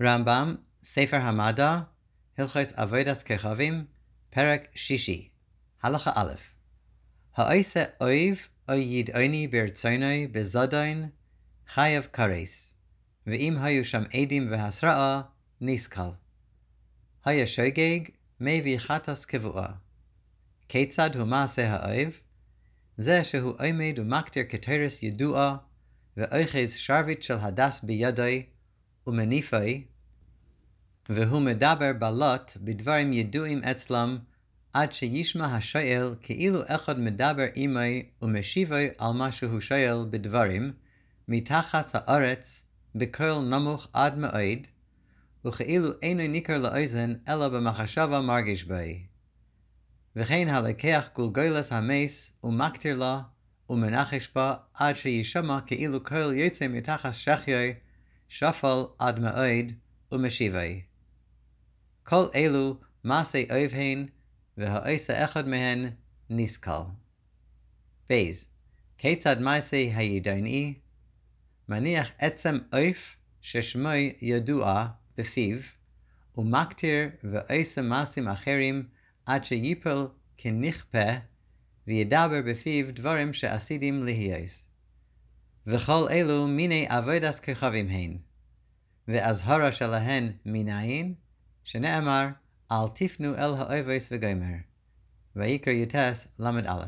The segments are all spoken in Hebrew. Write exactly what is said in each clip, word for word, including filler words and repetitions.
רמב"ם, ספר המדע, הלכות עבודת כוכבים, פרק שישי. הלכה א' העושה אויב או ידעני ברצונו בזדון, חייב קרס, ואם היו שם עדים והשראה, נסכל. היה שוגג, מביא חטס קבועה. כיצד הוא מעשה האויב? זה שהוא עומד ומקטיר כתרס ידועה, ואוחז שרביט של הדס בידוי, ומניפוי, והוא מדבר בלוט בדברים ידועים אצלם, עד שישמע השואל כאילו אחד מדבר עמי ומשיבוי על מה שהוא שואל בדברים, מתחת הארץ, בקול נמוך עד מאוד, וכאילו אינו ניכר לאוזן אלא במחשבה מרגיש בי. וכן הלקח גולגולת המס ומקטיר לה, ומנחש בה עד שישמע כאילו קול יוצא מתחת שחיו, שפל עד מאוד ומשיבי. כל אלו מעשי אויב הן, והעושה אחד מהן נסכל. בייז, כיצד מעשי הידעני? מניח עצם אויף ששמו ידוע בפיו, ומקטיר ועושה מעשים אחרים עד שיפול כנכפה, וידבר בפיו דברים שעשידים להיות. וכל אלו מיני עבודת כוכבים הן. והזהרה שלהן מניין, שנאמר, אל תפנו אל האויבס וגומר. ויקרא יוטס למד א'.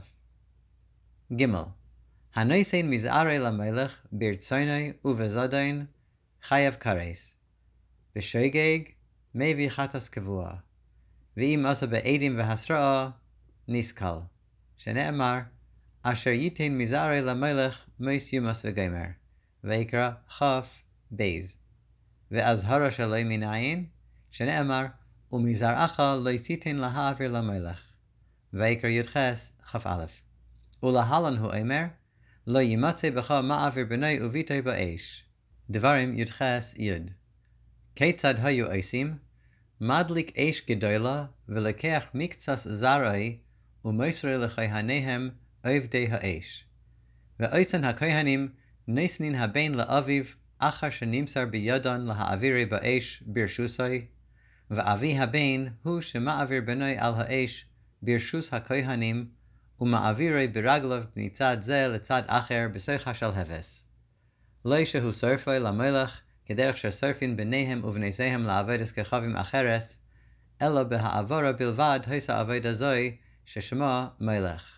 ג' הנושאין מזערי למלך ברצונו ובזדון, חייב קרס. בשוגג, מביא חטס קבועה. ואם עשה בעדים והשראה, נסכל. שנאמר, אשר ייתן מזערי למלך מוס יומס וגומר. ויקרא כ' בייז. והזהרה שלו מניין, שנאמר, ומזרעך לא יסיתן להעביר למלך. ויקרא י"ח כ"א. ולהלן הוא אומר, לא ימצא בך מעביר בני וביתי באש. דברים י"ח י'. כיצד היו עושים? מדליק אש גדולה, ולקח מקצת זרעי, ומוסר לכהניהם עובדי האש. ועושן הכהנים נוסנין הבן לאביו, אחר שנמסר בידן להעבירי באש ברשוסי, ואבי הבן הוא שמעביר בנוי על האש ברשוס הכהנים, ומעבירי ברגליו מצד זה לצד אחר בסוחה של הבס. לא שהוא שורפי למלך, כדרך ששורפין בניהם ובניסיהם לעבודת כוכבים אחרס, אלא בהעברה בלבד העושה עבודה זוי ששמה מלך.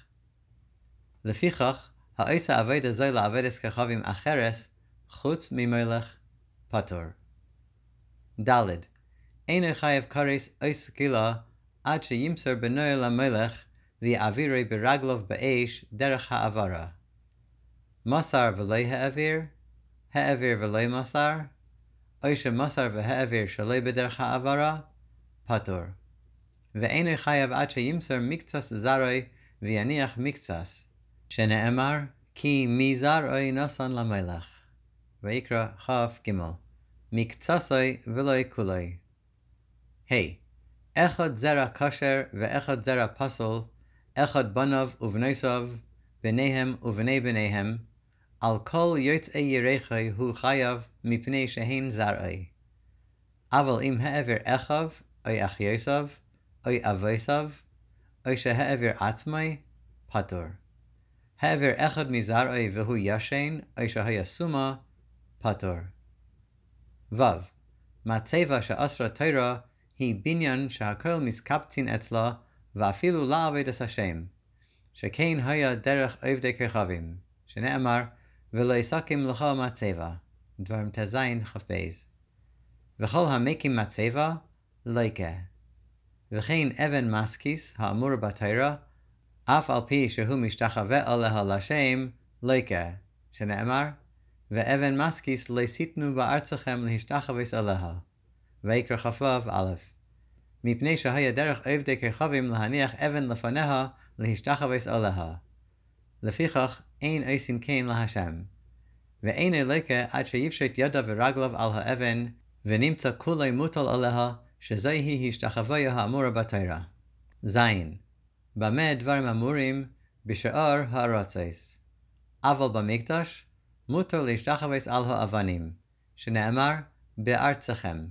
לפיכך, העושה עבודה זוי לעבודת כוכבים אחרס, חוץ ממלך פטור. ד' אינו חייב קרס או סקילה עד שימסר בנוי למלך ויעבירי ברגליו באש דרך העברה. מסר ולא העביר, העביר ולא מסר, או שמסר והעביר שלא בדרך העברה, פטור. ואינו חייב עד שימסר מקצת זרעי ויניח מקצת, שנאמר, כי מזרעי נוסן למלך. ויקרא כ' ג' מקצסי ולא כולי. היי, אחד זרע כשר ואחד זרע פסול, אחד בניו ובנותיו, בניהם ובני בניהם, על כל יוצאי ירחי הוא חייב מפני שהן זרעי. אבל אם העביר אחיו, או אחיוסיו, או אבוסיו, או שהעביר עצמי, פטור. העביר אחד מזרעי והוא ישן, או שהיה סומה, פטור. ו' מצבה שאסרה תורה היא בניין שהכל מסקפצין אצלה ואפילו לעבודת השם, שכן היה דרך עובדי כוכבים, שנאמר, ולא יסכים לך מצבה, דברים תזין כ"ב. וכל המקים מצבה, ליקה. וכן אבן מסקיס, האמור בתורה, אף על פי שהוא משתחווה עליה לשם, ליקה, שנאמר, ואבן מסקיס לא יסיתנו בארצכם להשתחווה עליה. ויקרא כ"ו א'. מפני שהיה דרך עובדי כוכבים להניח אבן לפניה להשתחווה עליה. לפיכך אין עושים כן להשם. ואין אלוקה עד שיפשט ידו ורגליו על האבן, ונמצא כולי מוטל עליה, שזוהי השתחוויה האמורה בתורה. זין. במה דברים אמורים? בשאר הארצות. אבל במקדש, מותר להשתחווה על האבנים, שנאמר בארצכם.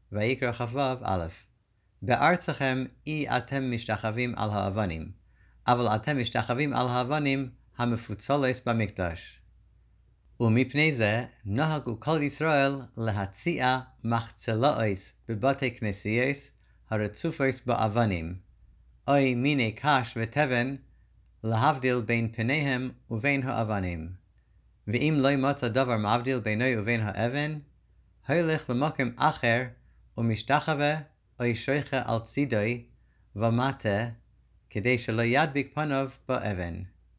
ויקרא כ"ו א' בארצכם אי אתם משתחווים על האבנים, אבל אתם משתחווים על האבנים המפוצלס במקדש. ומפני זה נהגו כל ישראל להציע מחצלאוס בבתי כנסייס הרצופס באבנים, אוי מיני קש ותבן, להבדיל בין פניהם ובין האבנים. ואם לא מצא דבר מבדיל בינו ובין האבן, הולך למקום אחר ומשתחווה או שויכה על צידוי ומטה, כדי שלא ידביק פניו באבן.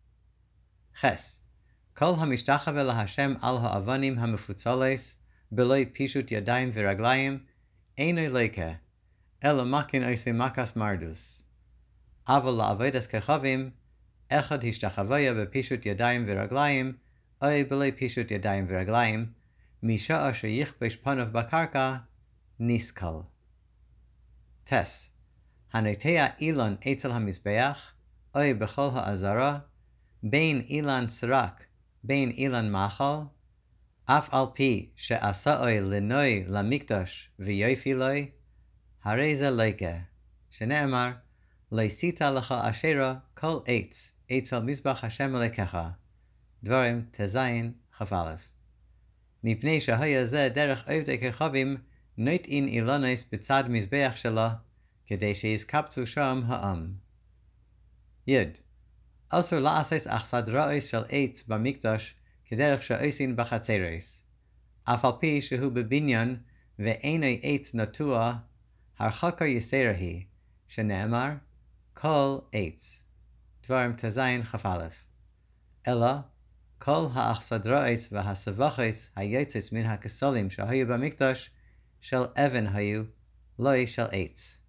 חס. כל המשתחווה להשם על האבנים המפוצלס, בלוי פישוט ידיים ורגליים, אינו ליקה, אלא מקין עושה מקס מרדוס. אבל לעבודת כוכבים, אחד השתחווה בפישוט ידיים ורגליים, או בלוי פישוט ידיים ורגליים, משעה שיכבש פניו בקרקע, נסכל. טס. הנוטע אילן אצל המזבח, או בכל העזרה, בין אילן סרק, בין אילן מחל, אף על פי שעשאוי לנוי למקדש ויופי לוי, הרי זה ליקה, שנאמר, לא עשית לך אשרה כל עץ, אצל מזבח השם אלוקיך. דברים ט"ז כ"א. מפני שהיה זה דרך עובדי כוכבים, נוטעין אילנוס בצד מזבח שלו, כדי שיזקפצו שם העם. י. אסור לעשות אכסדראוס של עץ במקדש, כדרך שעושים בחצרס. אף על פי שהוא בבניין, ואינו עץ נטוע, הרחקה יסרה היא, שנאמר, כל עץ. דברים ט"ז כ"א. אלא, כל האכסדראוס והסבכוס היוצאים מן הכסלים שהיו במקדש, של אבן היו, לא של עץ.